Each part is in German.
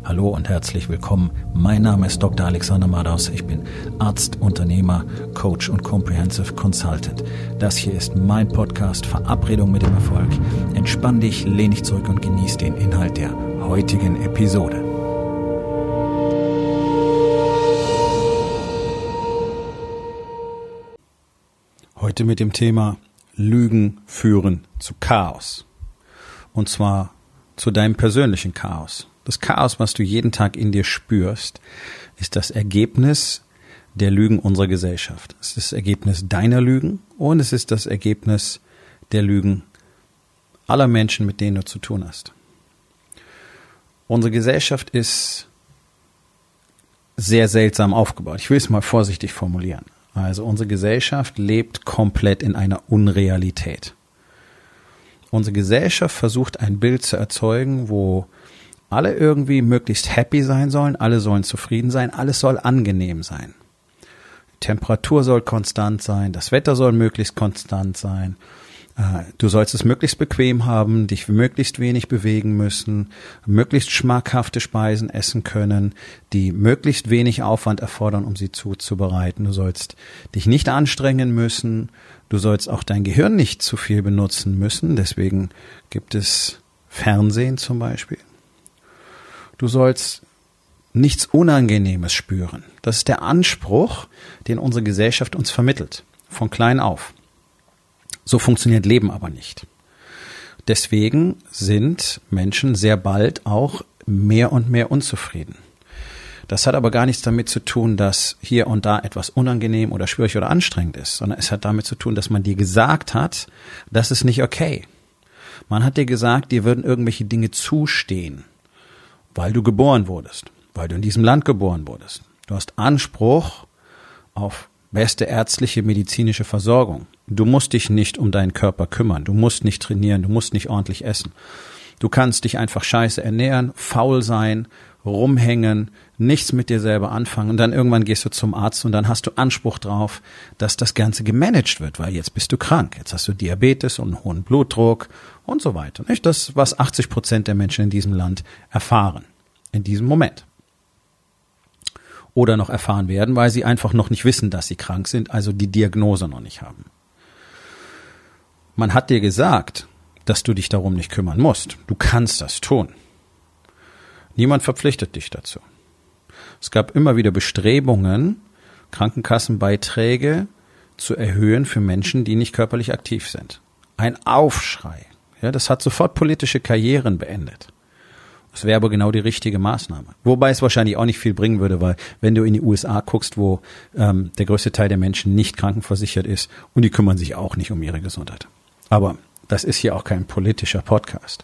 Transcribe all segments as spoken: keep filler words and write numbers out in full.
Hallo und herzlich willkommen. Mein Name ist Doktor Alexander Madaus. Ich bin Arzt, Unternehmer, Coach und Comprehensive Consultant. Das hier ist mein Podcast Verabredung mit dem Erfolg. Entspann dich, lehn dich zurück und genieß den Inhalt der heutigen Episode. Heute mit dem Thema Lügen führen zu Chaos. Und zwar zu deinem persönlichen Chaos. Das Chaos, was du jeden Tag in dir spürst, ist das Ergebnis der Lügen unserer Gesellschaft. Es ist das Ergebnis deiner Lügen und es ist das Ergebnis der Lügen aller Menschen, mit denen du zu tun hast. Unsere Gesellschaft ist sehr seltsam aufgebaut. Ich will es mal vorsichtig formulieren. Also unsere Gesellschaft lebt komplett in einer Unrealität. Unsere Gesellschaft versucht ein Bild zu erzeugen, wo alle irgendwie möglichst happy sein sollen, alle sollen zufrieden sein, alles soll angenehm sein. Die Temperatur soll konstant sein, das Wetter soll möglichst konstant sein. Du sollst es möglichst bequem haben, dich möglichst wenig bewegen müssen, möglichst schmackhafte Speisen essen können, die möglichst wenig Aufwand erfordern, um sie zuzubereiten. Du sollst dich nicht anstrengen müssen, du sollst auch dein Gehirn nicht zu viel benutzen müssen, deswegen gibt es Fernsehen zum Beispiel. Du sollst nichts Unangenehmes spüren. Das ist der Anspruch, den unsere Gesellschaft uns vermittelt, von klein auf. So funktioniert Leben aber nicht. Deswegen sind Menschen sehr bald auch mehr und mehr unzufrieden. Das hat aber gar nichts damit zu tun, dass hier und da etwas unangenehm oder schwierig oder anstrengend ist, sondern es hat damit zu tun, dass man dir gesagt hat, das ist nicht okay. Man hat dir gesagt, dir würden irgendwelche Dinge zustehen, weil du geboren wurdest, weil du in diesem Land geboren wurdest. Du hast Anspruch auf beste ärztliche, medizinische Versorgung. Du musst dich nicht um deinen Körper kümmern, du musst nicht trainieren, du musst nicht ordentlich essen. Du kannst dich einfach scheiße ernähren, faul sein, rumhängen, nichts mit dir selber anfangen und dann irgendwann gehst du zum Arzt und dann hast du Anspruch drauf, dass das Ganze gemanagt wird, weil jetzt bist du krank, jetzt hast du Diabetes und einen hohen Blutdruck und so weiter. Nicht das, was achtzig Prozent der Menschen in diesem Land erfahren, in diesem Moment. Oder noch erfahren werden, weil sie einfach noch nicht wissen, dass sie krank sind, also die Diagnose noch nicht haben. Man hat dir gesagt, dass du dich darum nicht kümmern musst. Du kannst das tun. Niemand verpflichtet dich dazu. Es gab immer wieder Bestrebungen, Krankenkassenbeiträge zu erhöhen für Menschen, die nicht körperlich aktiv sind. Ein Aufschrei. Ja, das hat sofort politische Karrieren beendet. Das wäre aber genau die richtige Maßnahme. Wobei es wahrscheinlich auch nicht viel bringen würde, weil wenn du in die U S A guckst, wo ähm, der größte Teil der Menschen nicht krankenversichert ist und die kümmern sich auch nicht um ihre Gesundheit. Aber das ist hier auch kein politischer Podcast.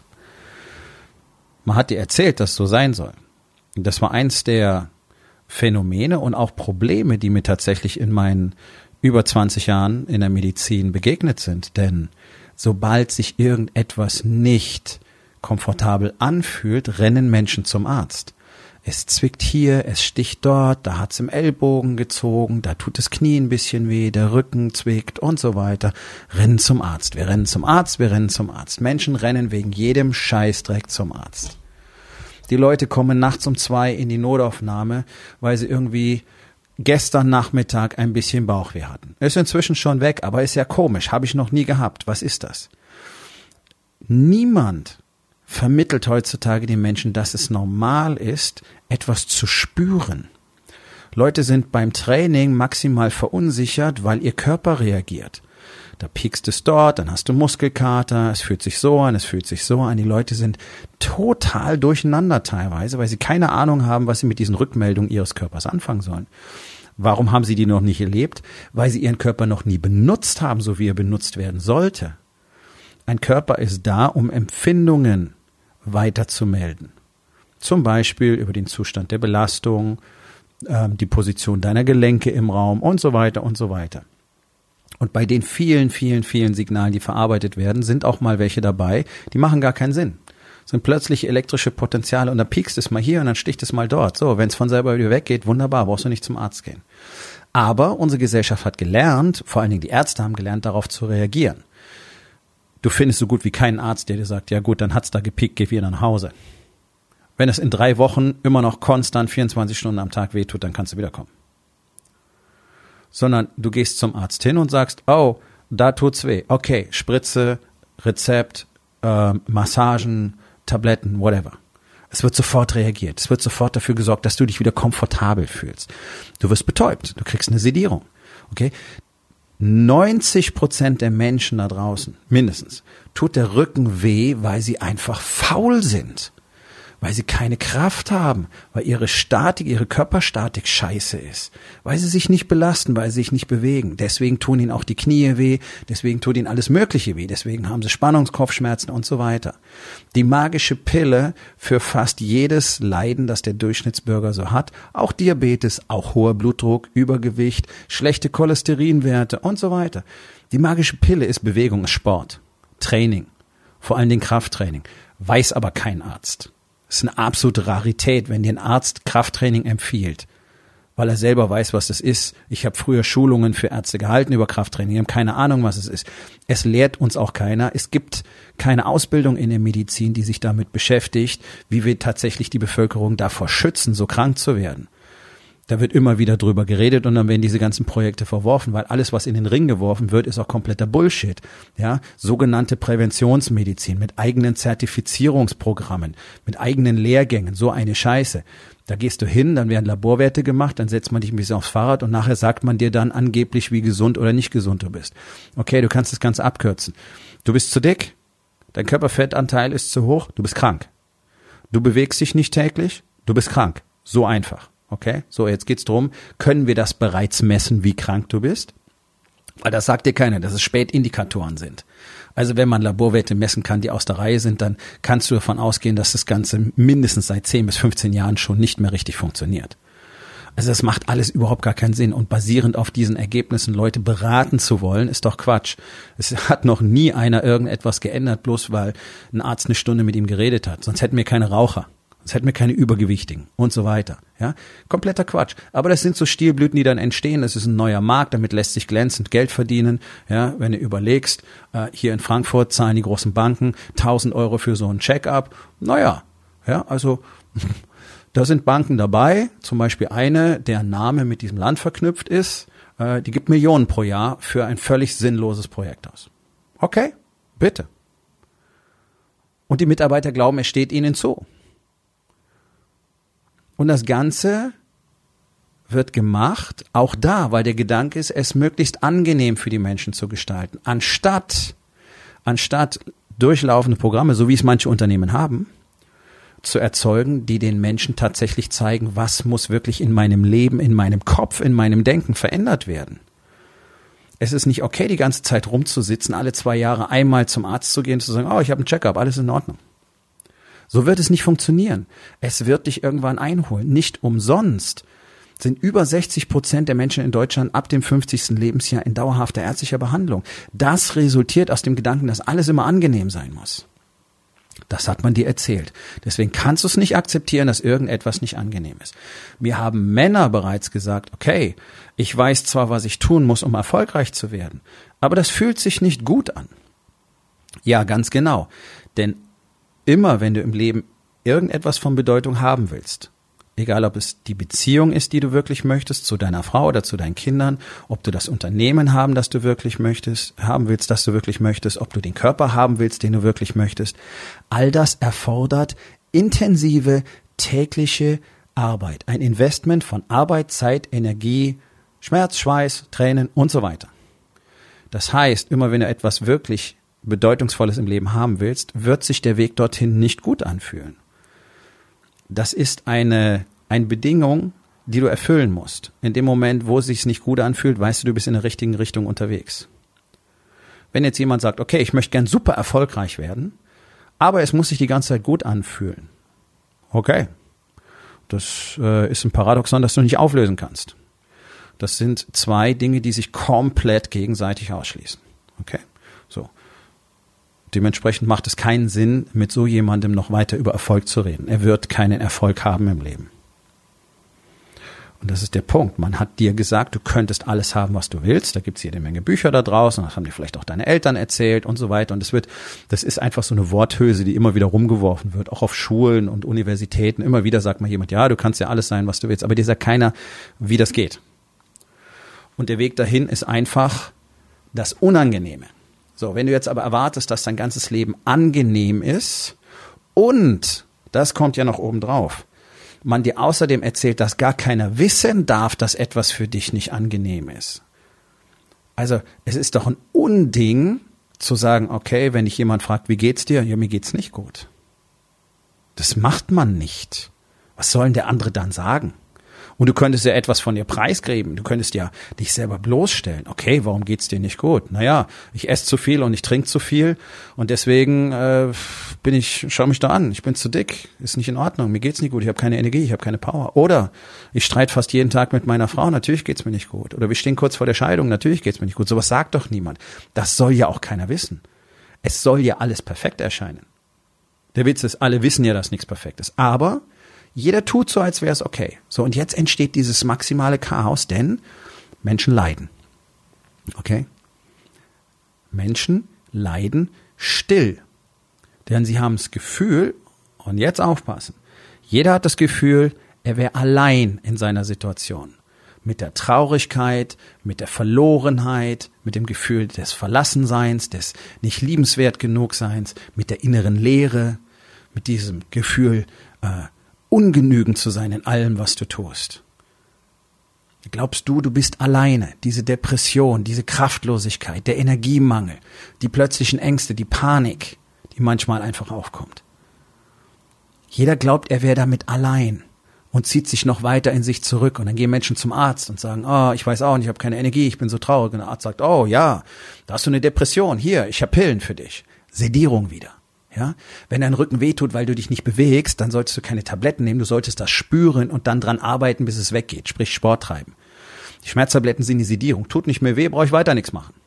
Man hat dir erzählt, dass es so sein soll. Das war eins der Phänomene und auch Probleme, die mir tatsächlich in meinen über zwanzig Jahren in der Medizin begegnet sind. Denn sobald sich irgendetwas nicht komfortabel anfühlt, rennen Menschen zum Arzt. Es zwickt hier, es sticht dort, da hat's im Ellbogen gezogen, da tut das Knie ein bisschen weh, der Rücken zwickt und so weiter. Rennen zum Arzt, wir rennen zum Arzt, wir rennen zum Arzt. Menschen rennen wegen jedem Scheißdreck zum Arzt. Die Leute kommen nachts um zwei in die Notaufnahme, weil sie irgendwie gestern Nachmittag ein bisschen Bauchweh hatten. Ist inzwischen schon weg, aber ist ja komisch, habe ich noch nie gehabt. Was ist das? Niemand vermittelt heutzutage den Menschen, dass es normal ist, etwas zu spüren. Leute sind beim Training maximal verunsichert, weil ihr Körper reagiert. Da piekst es dort, dann hast du Muskelkater, es fühlt sich so an, es fühlt sich so an. Die Leute sind total durcheinander teilweise, weil sie keine Ahnung haben, was sie mit diesen Rückmeldungen ihres Körpers anfangen sollen. Warum haben sie die noch nicht erlebt? Weil sie ihren Körper noch nie benutzt haben, so wie er benutzt werden sollte. Ein Körper ist da, um Empfindungen weiterzumelden. Zum Beispiel über den Zustand der Belastung, äh, die Position deiner Gelenke im Raum und so weiter und so weiter. Und bei den vielen, vielen, vielen Signalen, die verarbeitet werden, sind auch mal welche dabei, die machen gar keinen Sinn. Das sind plötzlich elektrische Potenziale und dann piekst es mal hier und dann sticht es mal dort. So, wenn es von selber wieder weggeht, wunderbar, brauchst du nicht zum Arzt gehen. Aber unsere Gesellschaft hat gelernt, vor allen Dingen die Ärzte haben gelernt, darauf zu reagieren. Du findest so gut wie keinen Arzt, der dir sagt, ja gut, dann hat's da gepiekt, geh wieder nach Hause. Wenn es in drei Wochen immer noch konstant vierundzwanzig Stunden am Tag wehtut, dann kannst du wiederkommen. Sondern du gehst zum Arzt hin und sagst, oh, da tut's weh. Okay, Spritze, Rezept, äh, Massagen, Tabletten, whatever. Es wird sofort reagiert. Es wird sofort dafür gesorgt, dass du dich wieder komfortabel fühlst. Du wirst betäubt. Du kriegst eine Sedierung. Okay? neunzig Prozent der Menschen da draußen, mindestens, tut der Rücken weh, weil sie einfach faul sind. Weil sie keine Kraft haben, weil ihre Statik, ihre Körperstatik scheiße ist, weil sie sich nicht belasten, weil sie sich nicht bewegen. Deswegen tun ihnen auch die Knie weh, deswegen tut ihnen alles Mögliche weh, deswegen haben sie Spannungskopfschmerzen und so weiter. Die magische Pille für fast jedes Leiden, das der Durchschnittsbürger so hat, auch Diabetes, auch hoher Blutdruck, Übergewicht, schlechte Cholesterinwerte und so weiter. Die magische Pille ist Bewegung, ist Sport, Training, vor allem den Krafttraining, weiß aber kein Arzt. Das ist eine absolute Rarität, wenn dir ein Arzt Krafttraining empfiehlt, weil er selber weiß, was das ist. Ich habe früher Schulungen für Ärzte gehalten über Krafttraining, die haben keine Ahnung, was es ist. Es lehrt uns auch keiner. Es gibt keine Ausbildung in der Medizin, die sich damit beschäftigt, wie wir tatsächlich die Bevölkerung davor schützen, so krank zu werden. Da wird immer wieder drüber geredet und dann werden diese ganzen Projekte verworfen, weil alles, was in den Ring geworfen wird, ist auch kompletter Bullshit. Ja, sogenannte Präventionsmedizin mit eigenen Zertifizierungsprogrammen, mit eigenen Lehrgängen, so eine Scheiße. Da gehst du hin, dann werden Laborwerte gemacht, dann setzt man dich ein bisschen aufs Fahrrad und nachher sagt man dir dann angeblich, wie gesund oder nicht gesund du bist. Okay, du kannst das Ganze abkürzen. Du bist zu dick, dein Körperfettanteil ist zu hoch, du bist krank. Du bewegst dich nicht täglich, du bist krank. So einfach. Okay, so jetzt geht's drum, können wir das bereits messen, wie krank du bist? Weil das sagt dir keiner, dass es Spätindikatoren sind. Also wenn man Laborwerte messen kann, die aus der Reihe sind, dann kannst du davon ausgehen, dass das Ganze mindestens seit zehn bis fünfzehn Jahren schon nicht mehr richtig funktioniert. Also das macht alles überhaupt gar keinen Sinn und basierend auf diesen Ergebnissen Leute beraten zu wollen, ist doch Quatsch. Es hat noch nie einer irgendetwas geändert, bloß weil ein Arzt eine Stunde mit ihm geredet hat. Sonst hätten wir keine Raucher. Sonst hätten wir keine Übergewichtigen und so weiter. Ja, kompletter Quatsch. Aber das sind so Stilblüten, die dann entstehen. Das ist ein neuer Markt, damit lässt sich glänzend Geld verdienen. Ja, wenn du überlegst, äh, hier in Frankfurt zahlen die großen Banken tausend Euro für so ein Check-up. Naja, ja, also da sind Banken dabei. Zum Beispiel eine, deren Name mit diesem Land verknüpft ist. Äh, die gibt Millionen pro Jahr für ein völlig sinnloses Projekt aus. Okay, bitte. Und die Mitarbeiter glauben, es steht ihnen zu. Und das Ganze wird gemacht, auch da, weil der Gedanke ist, es möglichst angenehm für die Menschen zu gestalten. Anstatt, anstatt durchlaufende Programme, so wie es manche Unternehmen haben, zu erzeugen, die den Menschen tatsächlich zeigen, was muss wirklich in meinem Leben, in meinem Kopf, in meinem Denken verändert werden. Es ist nicht okay, die ganze Zeit rumzusitzen, alle zwei Jahre einmal zum Arzt zu gehen, zu sagen, oh, ich habe einen Check-up, alles in Ordnung. So wird es nicht funktionieren. Es wird dich irgendwann einholen. Nicht umsonst sind über sechzig Prozent der Menschen in Deutschland ab dem fünfzigsten Lebensjahr in dauerhafter ärztlicher Behandlung. Das resultiert aus dem Gedanken, dass alles immer angenehm sein muss. Das hat man dir erzählt. Deswegen kannst du es nicht akzeptieren, dass irgendetwas nicht angenehm ist. Mir haben Männer bereits gesagt, okay, ich weiß zwar, was ich tun muss, um erfolgreich zu werden, aber das fühlt sich nicht gut an. Ja, ganz genau. Denn immer, wenn du im Leben irgendetwas von Bedeutung haben willst, egal ob es die Beziehung ist, die du wirklich möchtest, zu deiner Frau oder zu deinen Kindern, ob du das Unternehmen haben, das du wirklich möchtest, haben willst, das du wirklich möchtest, ob du den Körper haben willst, den du wirklich möchtest, all das erfordert intensive tägliche Arbeit. Ein Investment von Arbeit, Zeit, Energie, Schmerz, Schweiß, Tränen und so weiter. Das heißt, immer wenn du etwas wirklich Bedeutungsvolles im Leben haben willst, wird sich der Weg dorthin nicht gut anfühlen. Das ist eine, eine Bedingung, die du erfüllen musst. In dem Moment, wo es sich nicht gut anfühlt, weißt du, du bist in der richtigen Richtung unterwegs. Wenn jetzt jemand sagt, okay, ich möchte gern super erfolgreich werden, aber es muss sich die ganze Zeit gut anfühlen. Okay, das äh, ist ein Paradoxon, das du nicht auflösen kannst. Das sind zwei Dinge, die sich komplett gegenseitig ausschließen. Okay, so. Dementsprechend macht es keinen Sinn, mit so jemandem noch weiter über Erfolg zu reden. Er wird keinen Erfolg haben im Leben. Und das ist der Punkt. Man hat dir gesagt, du könntest alles haben, was du willst. Da gibt es jede Menge Bücher da draußen. Das haben dir vielleicht auch deine Eltern erzählt und so weiter. Und das wird, das ist einfach so eine Worthülse, die immer wieder rumgeworfen wird. Auch auf Schulen und Universitäten. Immer wieder sagt mal jemand, ja, du kannst ja alles sein, was du willst. Aber dir sagt keiner, wie das geht. Und der Weg dahin ist einfach das Unangenehme. So, wenn du jetzt aber erwartest, dass dein ganzes Leben angenehm ist und, das kommt ja noch oben drauf, man dir außerdem erzählt, dass gar keiner wissen darf, dass etwas für dich nicht angenehm ist. Also es ist doch ein Unding zu sagen, okay, wenn dich jemand fragt, wie geht's dir? Ja, mir geht's nicht gut. Das macht man nicht. Was soll denn der andere dann sagen? Und du könntest ja etwas von dir preisgeben. Du könntest ja dich selber bloßstellen. Okay, warum geht's dir nicht gut? Naja, ich esse zu viel und ich trinke zu viel und deswegen äh, bin ich, schau mich da an, ich bin zu dick, ist nicht in Ordnung, mir geht's nicht gut, ich habe keine Energie, ich habe keine Power. Oder ich streite fast jeden Tag mit meiner Frau, natürlich geht's mir nicht gut. Oder wir stehen kurz vor der Scheidung, natürlich geht's mir nicht gut. Sowas sagt doch niemand. Das soll ja auch keiner wissen. Es soll ja alles perfekt erscheinen. Der Witz ist, alle wissen ja, dass nichts perfekt ist. Aber jeder tut so, als wäre es okay. So, und jetzt entsteht dieses maximale Chaos, denn Menschen leiden. Okay? Menschen leiden still. Denn sie haben das Gefühl, und jetzt aufpassen, jeder hat das Gefühl, er wäre allein in seiner Situation. Mit der Traurigkeit, mit der Verlorenheit, mit dem Gefühl des Verlassenseins, des nicht liebenswert genug Seins, mit der inneren Leere, mit diesem Gefühl, äh, ungenügend zu sein in allem, was du tust. Glaubst du, du bist alleine? Diese Depression, diese Kraftlosigkeit, der Energiemangel, die plötzlichen Ängste, die Panik, die manchmal einfach aufkommt. Jeder glaubt, er wäre damit allein und zieht sich noch weiter in sich zurück. Und dann gehen Menschen zum Arzt und sagen, oh, ich weiß auch nicht, ich habe keine Energie, ich bin so traurig. Und der Arzt sagt, oh ja, da hast du eine Depression, hier, ich habe Pillen für dich. Sedierung wieder. Ja, wenn dein Rücken wehtut, weil du dich nicht bewegst, dann solltest du keine Tabletten nehmen, du solltest das spüren und dann dran arbeiten, bis es weggeht, sprich Sport treiben. Die Schmerztabletten sind die Sedierung, tut nicht mehr weh, brauche ich weiter nichts machen.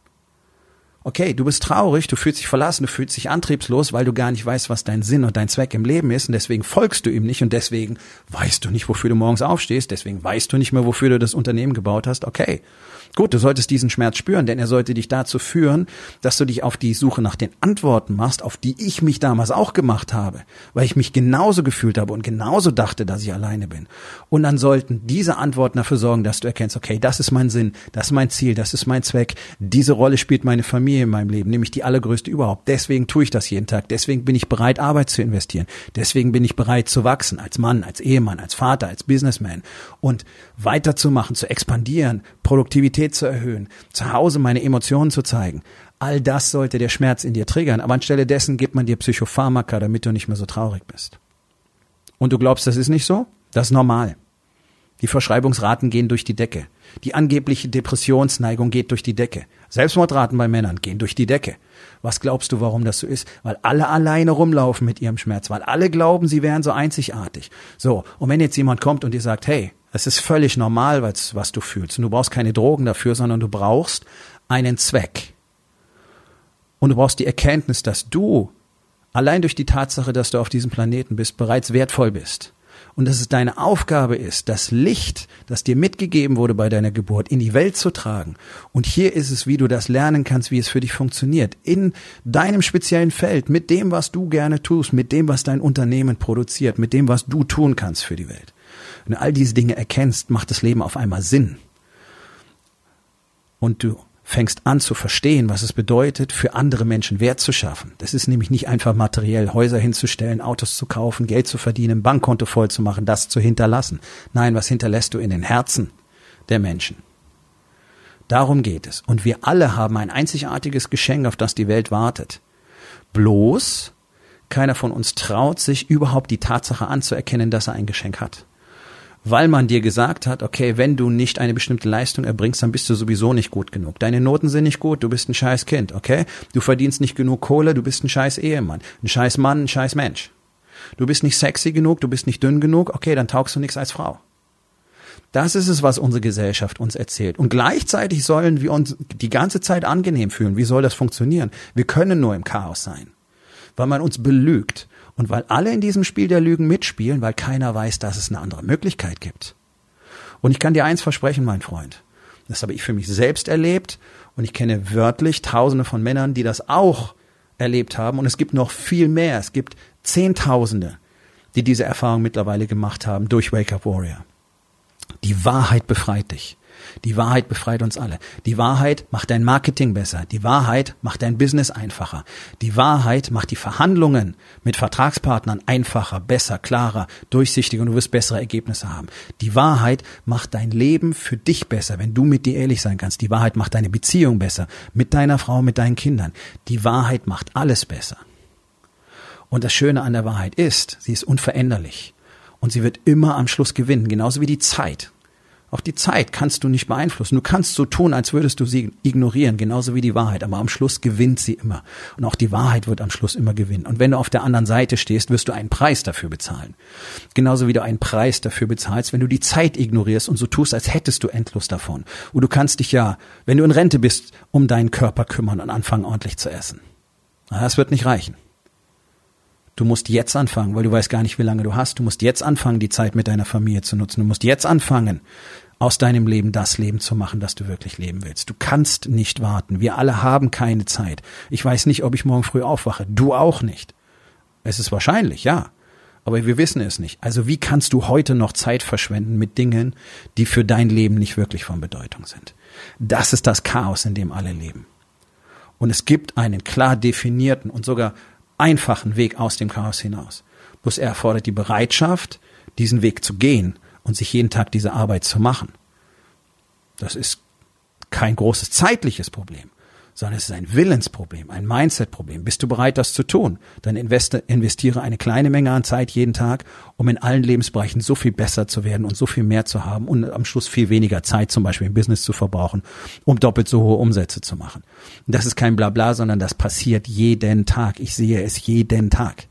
Okay, du bist traurig, du fühlst dich verlassen, du fühlst dich antriebslos, weil du gar nicht weißt, was dein Sinn und dein Zweck im Leben ist und deswegen folgst du ihm nicht und deswegen weißt du nicht, wofür du morgens aufstehst, deswegen weißt du nicht mehr, wofür du das Unternehmen gebaut hast. Okay, gut, du solltest diesen Schmerz spüren, denn er sollte dich dazu führen, dass du dich auf die Suche nach den Antworten machst, auf die ich mich damals auch gemacht habe, weil ich mich genauso gefühlt habe und genauso dachte, dass ich alleine bin. Und dann sollten diese Antworten dafür sorgen, dass du erkennst, okay, das ist mein Sinn, das ist mein Ziel, das ist mein Zweck, diese Rolle spielt meine Familie in meinem Leben, nämlich die allergrößte überhaupt. Deswegen tue ich das jeden Tag, deswegen bin ich bereit, Arbeit zu investieren, deswegen bin ich bereit zu wachsen, als Mann, als Ehemann, als Vater, als Businessman und weiterzumachen, zu expandieren, Produktivität zu erhöhen, zu Hause meine Emotionen zu zeigen. All das sollte der Schmerz in dir triggern, aber anstelle dessen gibt man dir Psychopharmaka, damit du nicht mehr so traurig bist. Und du glaubst, das ist nicht so? Das ist normal. Die Verschreibungsraten gehen durch die Decke. Die angebliche Depressionsneigung geht durch die Decke. Selbstmordraten bei Männern gehen durch die Decke. Was glaubst du, warum das so ist? Weil alle alleine rumlaufen mit ihrem Schmerz, weil alle glauben, sie wären so einzigartig. So, und wenn jetzt jemand kommt und dir sagt, hey, es ist völlig normal, was, was du fühlst. Und du brauchst keine Drogen dafür, sondern du brauchst einen Zweck. Und du brauchst die Erkenntnis, dass du allein durch die Tatsache, dass du auf diesem Planeten bist, bereits wertvoll bist. Und dass es deine Aufgabe ist, das Licht, das dir mitgegeben wurde bei deiner Geburt, in die Welt zu tragen. Und hier ist es, wie du das lernen kannst, wie es für dich funktioniert. In deinem speziellen Feld, mit dem, was du gerne tust, mit dem, was dein Unternehmen produziert, mit dem, was du tun kannst für die Welt. Wenn du all diese Dinge erkennst, macht das Leben auf einmal Sinn. Und du fängst an zu verstehen, was es bedeutet, für andere Menschen Wert zu schaffen. Das ist nämlich nicht einfach materiell, Häuser hinzustellen, Autos zu kaufen, Geld zu verdienen, Bankkonto voll zu machen, das zu hinterlassen. Nein, was hinterlässt du in den Herzen der Menschen? Darum geht es. Und wir alle haben ein einzigartiges Geschenk, auf das die Welt wartet. Bloß, keiner von uns traut sich überhaupt die Tatsache anzuerkennen, dass er ein Geschenk hat. Weil man dir gesagt hat, okay, wenn du nicht eine bestimmte Leistung erbringst, dann bist du sowieso nicht gut genug. Deine Noten sind nicht gut, du bist ein scheiß Kind, okay? Du verdienst nicht genug Kohle, du bist ein scheiß Ehemann, ein scheiß Mann, ein scheiß Mensch. Du bist nicht sexy genug, du bist nicht dünn genug, okay, dann taugst du nichts als Frau. Das ist es, was unsere Gesellschaft uns erzählt. Und gleichzeitig sollen wir uns die ganze Zeit angenehm fühlen. Wie soll das funktionieren? Wir können nur im Chaos sein, weil man uns belügt. Und weil alle in diesem Spiel der Lügen mitspielen, weil keiner weiß, dass es eine andere Möglichkeit gibt. Und ich kann dir eins versprechen, mein Freund. Das habe ich für mich selbst erlebt und ich kenne wörtlich Tausende von Männern, die das auch erlebt haben. Und es gibt noch viel mehr. Es gibt Zehntausende, die diese Erfahrung mittlerweile gemacht haben durch Wake Up Warrior. Die Wahrheit befreit dich. Die Wahrheit befreit uns alle. Die Wahrheit macht dein Marketing besser. Die Wahrheit macht dein Business einfacher. Die Wahrheit macht die Verhandlungen mit Vertragspartnern einfacher, besser, klarer, durchsichtiger und du wirst bessere Ergebnisse haben. Die Wahrheit macht dein Leben für dich besser, wenn du mit dir ehrlich sein kannst. Die Wahrheit macht deine Beziehung besser, mit deiner Frau, mit deinen Kindern. Die Wahrheit macht alles besser. Und das Schöne an der Wahrheit ist, sie ist unveränderlich. Und sie wird immer am Schluss gewinnen, genauso wie die Zeit. Auch die Zeit kannst du nicht beeinflussen. Du kannst so tun, als würdest du sie ignorieren, genauso wie die Wahrheit. Aber am Schluss gewinnt sie immer. Und auch die Wahrheit wird am Schluss immer gewinnen. Und wenn du auf der anderen Seite stehst, wirst du einen Preis dafür bezahlen. Genauso wie du einen Preis dafür bezahlst, wenn du die Zeit ignorierst und so tust, als hättest du endlos davon. Und du kannst dich ja, wenn du in Rente bist, um deinen Körper kümmern und anfangen, ordentlich zu essen. Na, das wird nicht reichen. Du musst jetzt anfangen, weil du weißt gar nicht, wie lange du hast. Du musst jetzt anfangen, die Zeit mit deiner Familie zu nutzen. Du musst jetzt anfangen, aus deinem Leben das Leben zu machen, das du wirklich leben willst. Du kannst nicht warten. Wir alle haben keine Zeit. Ich weiß nicht, ob ich morgen früh aufwache. Du auch nicht. Es ist wahrscheinlich, ja. Aber wir wissen es nicht. Also wie kannst du heute noch Zeit verschwenden mit Dingen, die für dein Leben nicht wirklich von Bedeutung sind? Das ist das Chaos, in dem alle leben. Und es gibt einen klar definierten und sogar einfachen Weg aus dem Chaos hinaus. Bloß er erfordert die Bereitschaft, diesen Weg zu gehen und sich jeden Tag diese Arbeit zu machen. Das ist kein großes zeitliches Problem, sondern es ist ein Willensproblem, ein Mindset-Problem. Bist du bereit, das zu tun? Dann investiere eine kleine Menge an Zeit jeden Tag, um in allen Lebensbereichen so viel besser zu werden und so viel mehr zu haben und am Schluss viel weniger Zeit zum Beispiel im Business zu verbrauchen, um doppelt so hohe Umsätze zu machen. Und das ist kein Blabla, sondern das passiert jeden Tag. Ich sehe es jeden Tag.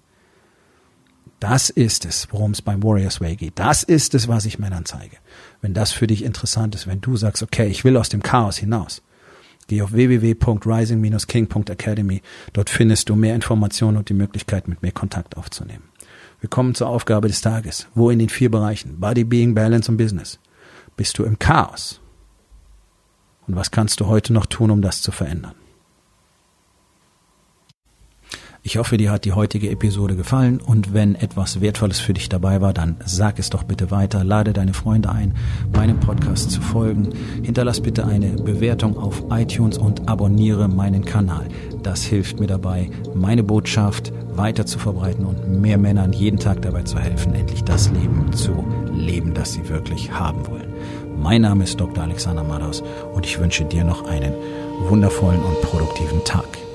Das ist es, worum es beim Warriors Way geht. Das ist es, was ich Männern zeige. Wenn das für dich interessant ist, wenn du sagst, okay, ich will aus dem Chaos hinaus, geh auf w w w punkt rising dash king punkt academy. Dort findest du mehr Informationen und die Möglichkeit, mit mir Kontakt aufzunehmen. Wir kommen zur Aufgabe des Tages. Wo in den vier Bereichen Body, Being, Balance und Business bist du im Chaos? Und was kannst du heute noch tun, um das zu verändern? Ich hoffe, dir hat die heutige Episode gefallen und wenn etwas Wertvolles für dich dabei war, dann sag es doch bitte weiter, lade deine Freunde ein, meinem Podcast zu folgen, hinterlass bitte eine Bewertung auf iTunes und abonniere meinen Kanal. Das hilft mir dabei, meine Botschaft weiter zu verbreiten und mehr Männern jeden Tag dabei zu helfen, endlich das Leben zu leben, das sie wirklich haben wollen. Mein Name ist Doktor Alexander Madaus und ich wünsche dir noch einen wundervollen und produktiven Tag.